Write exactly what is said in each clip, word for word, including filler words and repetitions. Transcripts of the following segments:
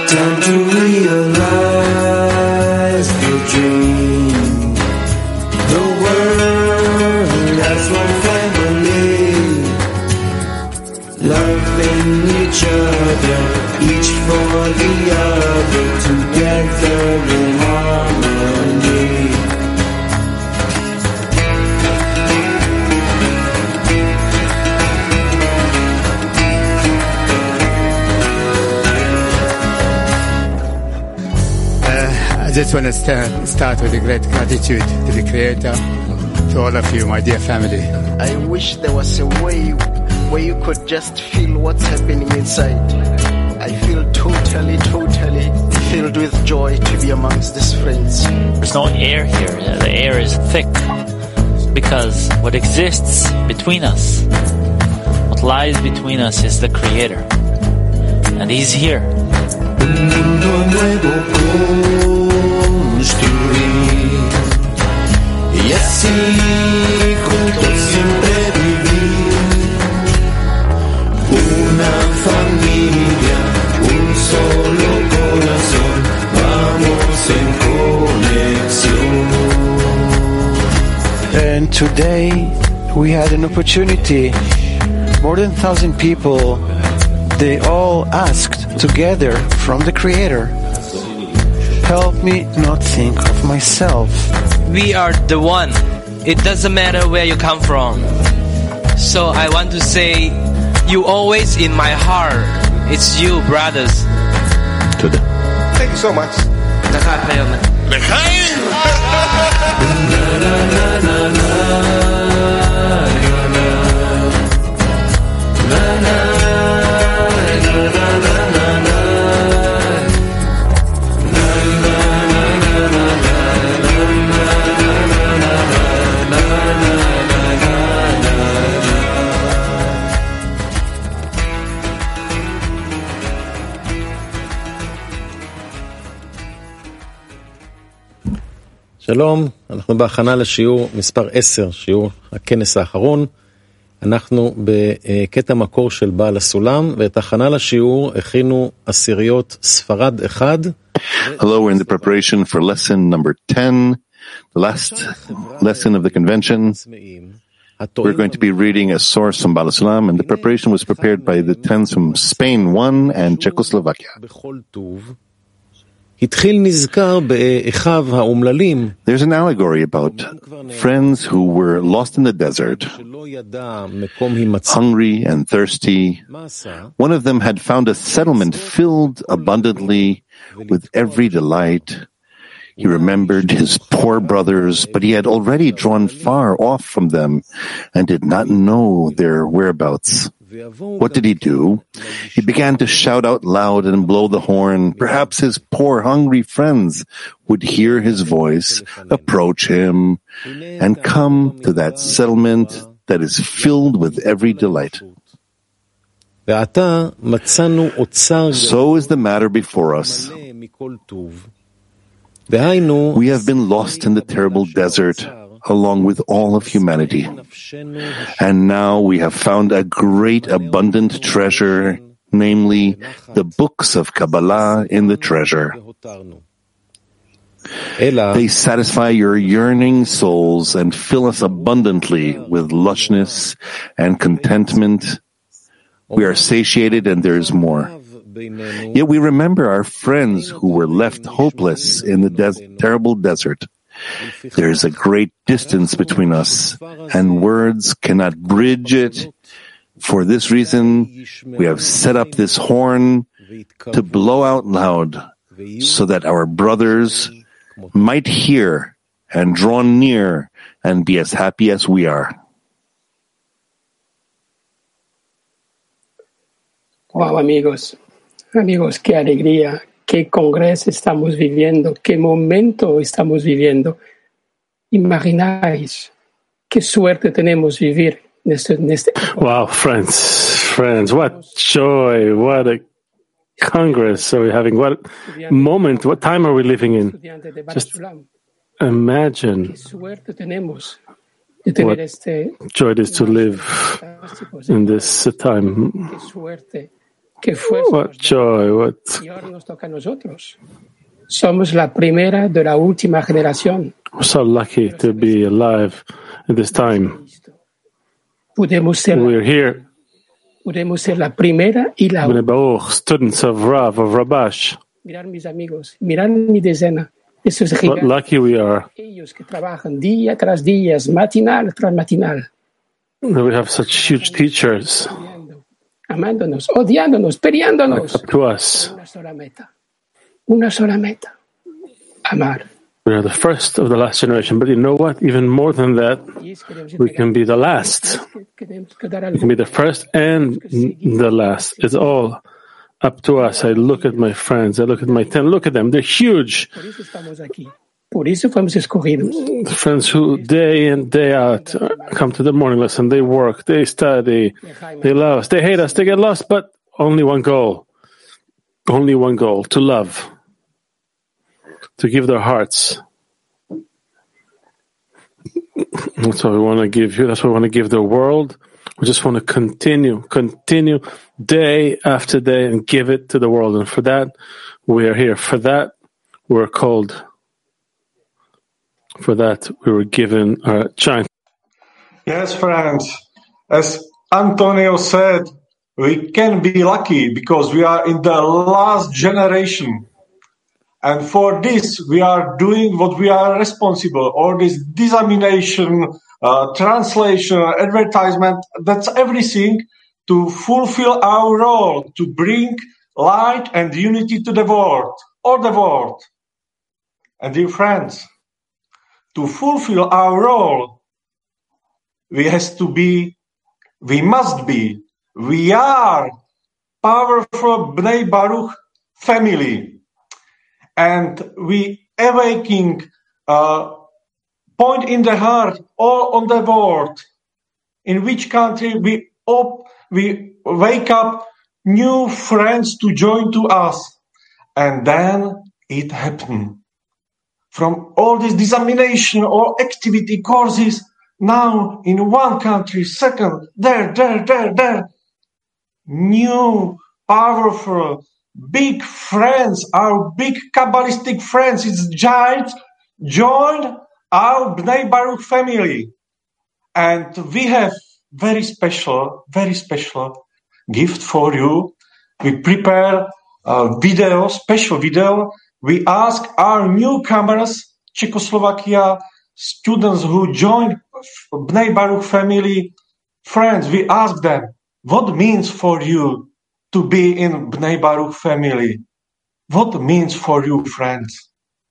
Time to realize the dream. The world as one family, loving each other, each for the other, together in harmony. I just want to start, start with a great gratitude to the Creator, to all of you, my dear family. I wish there was a way where you could just feel what's happening inside. I feel totally, totally filled with joy to be amongst these friends. There's no air here. The air is thick because what exists between us, what lies between us is the Creator. And He's here. Y así juntos siempre vivir, una familia, un solo corazón, vamos en conexión. And today we had an opportunity. More than a thousand people, they all asked together from the Creator, help me not think of myself. We are the one. It doesn't matter where you come from. So I want to say, you always in my heart. It's you, brothers. Today. Thank you so much. שלום, אנחנו בהכנה לשיעור מספר עשר, שיעור הכנס האחרון. אנחנו בקטע מקור של בעל הסולם, ואת הכנה לשיעור הכינו עשיריות ספרד אחד. Hello, we're in the preparation for lesson number ten, the last lesson of the convention. We're going to be reading a source from Baal HaSulam, and the preparation was prepared by the tens from Spain one and Czechoslovakia. There's an allegory about friends who were lost in the desert, hungry and thirsty. One of them had found a settlement filled abundantly with every delight. He remembered his poor brothers, but he had already drawn far off from them and did not know their whereabouts. What did he do? He began to shout out loud and blow the horn. Perhaps his poor hungry friends would hear his voice, approach him, and come to that settlement that is filled with every delight. So is the matter before us. We have been lost in the terrible desert along with all of humanity. And now we have found a great abundant treasure, namely the books of Kabbalah in the treasure. They satisfy your yearning souls and fill us abundantly with lushness and contentment. We are satiated and there is more. Yet we remember our friends who were left hopeless in the des- terrible desert. There is a great distance between us, and words cannot bridge it. For this reason, we have set up this horn to blow out loud, so that our brothers might hear and draw near and be as happy as we are. Wow, amigos, amigos, qué alegría. ¿Qué congreso estamos viviendo? ¿Qué momento estamos viviendo? Imagináis qué suerte tenemos vivir en este, en este. Wow, friends, friends, what joy, what a congress are we having, what moment, what time are we living in? Just imagine what joy it is to live in this time. Qué fuerza. What joy, what Y ahora nos toca a nosotros. Somos la primera de la última generación. we're so lucky to be alive at this time. Podemos ser, We're here, podemos ser la primera y la Bnei última. Baruch, students of Rav, of Rabash. Mirar mis amigos, mirar mi decena. Esos What gigantes, lucky we are ellos que trabajan día tras día, matinal tras matinal, that we have such huge teachers amándonos, odiándonos, peleándonos. up to us. Una sola meta. Una sola meta. Amar. We are the first of the last generation, but you know what? Even more than that, Y es que debemos we entregar- can be the last. que- que debemos que dar We algo. can be the first and the last. It's all up to us. I look at my friends, I look at my ten, look at them, they're huge. Por eso estamos aquí. Por eso fuimos escogidos. Friends who day in, day out uh, come to the morning lesson, they work, they study, they love us, they hate us, they get lost, but only one goal. Only one goal, to love. To give their hearts. That's what we want to give you. That's what we want to give the world. We just want to continue, continue day after day and give it to the world. And for that, we are here. For that, we're called. For that, we were given our giant. Yes, friends. As Antonio said, we can be lucky because we are in the last generation. And for this, we are doing what we are responsible, or this dissemination, uh, translation, advertisement, that's everything to fulfill our role, to bring light and unity to the world, or the world. And dear friends, to fulfill our role, we has to be, we must be, we are powerful Bnei Baruch family. And we awakening uh, point in the heart all on the world. In which country we op- we wake up new friends to join to us, and then it happened. From all this dissemination or activity courses, now in one country, second, there, there, there, there, new, powerful, big friends, our big Kabbalistic friends, it's giants, joined our Bnei Baruch family. And we have very special, very special gift for you. We prepare a video, special video. We ask our newcomers, Czechoslovakia, students who joined Bnei Baruch family, friends, we ask them, what means for you to be in Bnei Baruch family? What means for you, friends?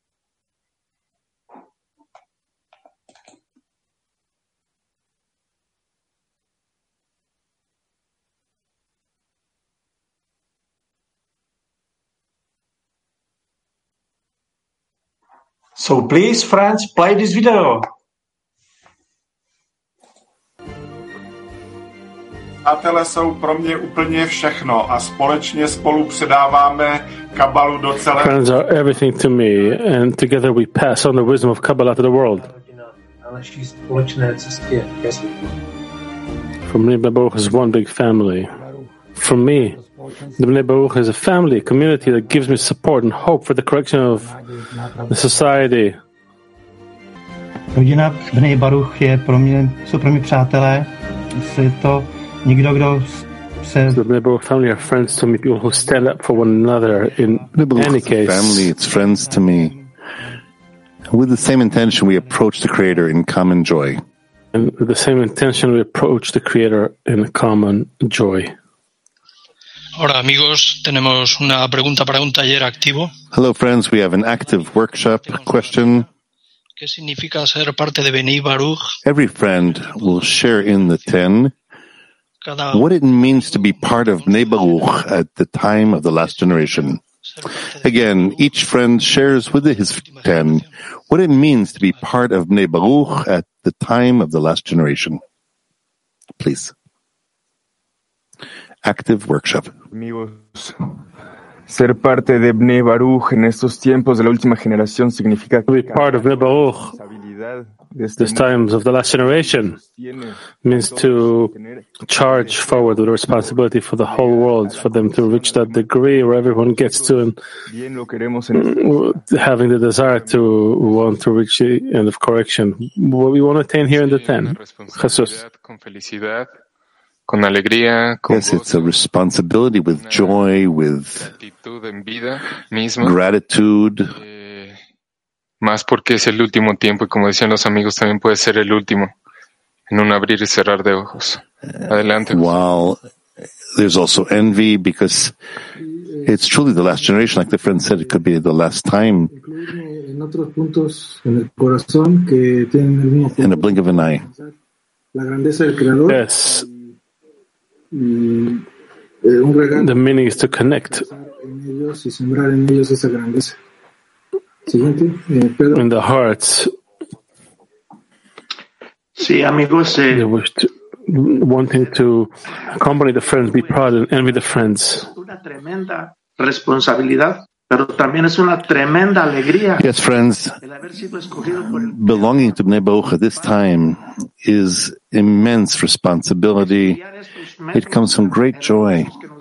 So please, friends, play this video. Přátelé jsou pro mě úplně všechno a společně spolu předáváme Kabalu do celé. Friends are everything to me, and together we pass on the wisdom of Kabbalah to the world. For me, Bnei Baruch is one big family. For me, the Bnei Baruch is a family, a community that gives me support and hope for the correction of the society. Rodina Bnei Baruch je pro mě, jsou pro mě přátelé. Je to někdo, kdo se... The Bnei Baruch family are friends to me, people who stand up for one another in any case. Family, it's friends to me. With the same intention, we approach the Creator in common joy. And with the same intention, we approach the Creator in common joy. Hola amigos, tenemos una pregunta para un taller activo. Hello friends, we have an active workshop question. ¿Qué significa ser parte de Bnei Baruch? Every friend will share in the ten what it means to be part of Bnei Baruch at the time of the last generation. Again, each friend shares with his ten what it means to be part of Bnei Baruch at the time of the last generation. Please. Active workshop. Amigos, ser parte de Bnei Baruch en estos tiempos de la última generación significa to be part of Bnei Baruch These times of the last generation means to charge forward with the responsibility for the whole world, for them to reach that degree where everyone gets to, and having the desire to want to reach the end of correction. What we want to attain here in the ten. Jesus. Yes, it's a responsibility with joy, with gratitude. Más porque es el último tiempo y como decían los amigos también puede ser el último en un abrir y cerrar de ojos. Adelante. While there's also envy because it's truly the last generation, like the friend said, it could be the last time. In a blink of an eye. Yes. The meaning is to connect. In the hearts, sí, amigos, eh, they wish to, wanting to accompany the friends, be proud and envy the friends. Una tremenda responsabilidad, pero también es una tremenda alegría. Yes, friends, belonging to Bnei Baruch at this time is immense responsibility. It comes from great joy, from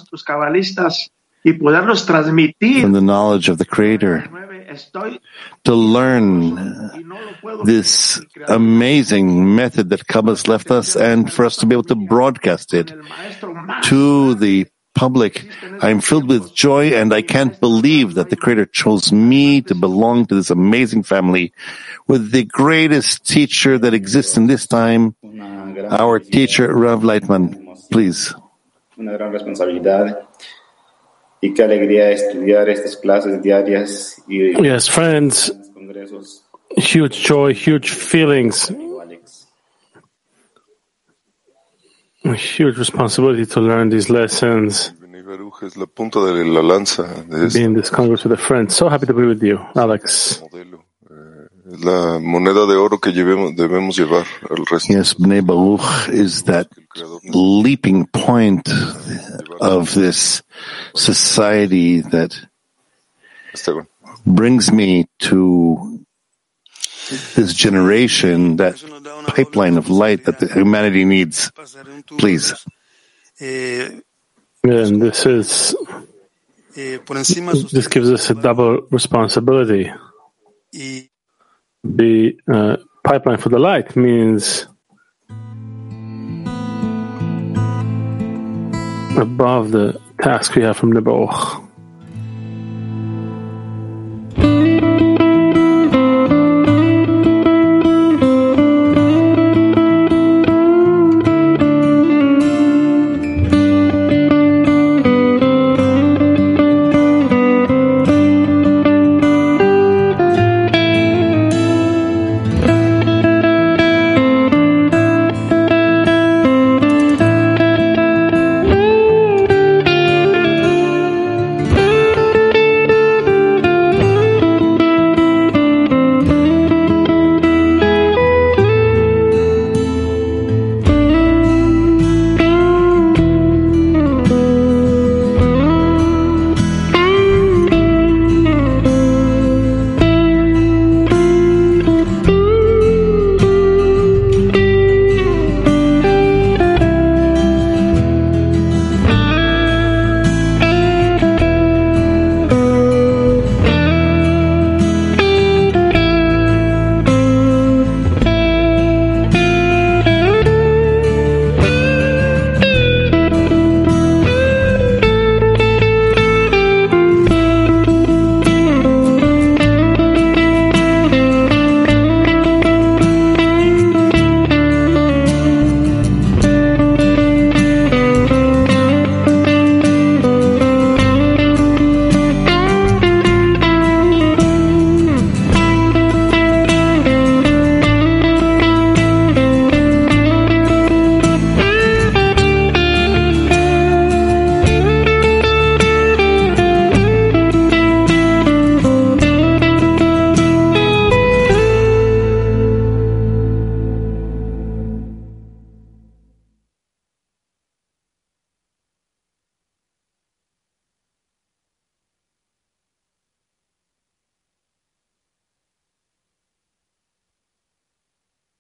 the knowledge of the Creator, to learn this amazing method that Kabbalah's left us, and for us to be able to broadcast it to the public. I'm filled with joy, and I can't believe that the Creator chose me to belong to this amazing family with the greatest teacher that exists in this time, our teacher, Rav Leitman. Please. Una gran responsabilidad. Y qué alegría estudiar estas clases diarias. Yes, friends, huge joy, huge feelings, a huge responsibility to learn these lessons. Be in this Congress with a friend. So happy to be with you, Alex. La moneda de oro que llevemos, debemos llevar al resto. Yes, Bnei Baruch is that leaping point of this society that brings me to this generation, that pipeline of light that the humanity needs. Please. And this is this gives us a double responsibility. The uh, pipeline for the light means above the task we have from the Baruch.